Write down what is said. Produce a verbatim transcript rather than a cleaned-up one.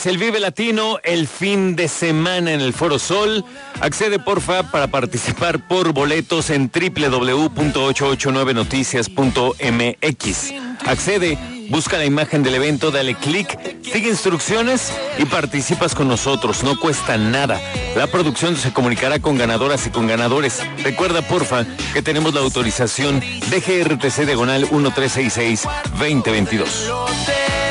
El Vive Latino, el fin de semana en el Foro Sol. Accede porfa para participar por boletos en doble u doble u doble u punto ocho ocho nueve noticias punto m x. Accede, busca la imagen del evento, dale clic, sigue instrucciones y participas con nosotros. No cuesta nada. La producción se comunicará con ganadoras y con ganadores. Recuerda porfa que tenemos la autorización de G R T C diagonal uno tres seis seis dos cero dos dos.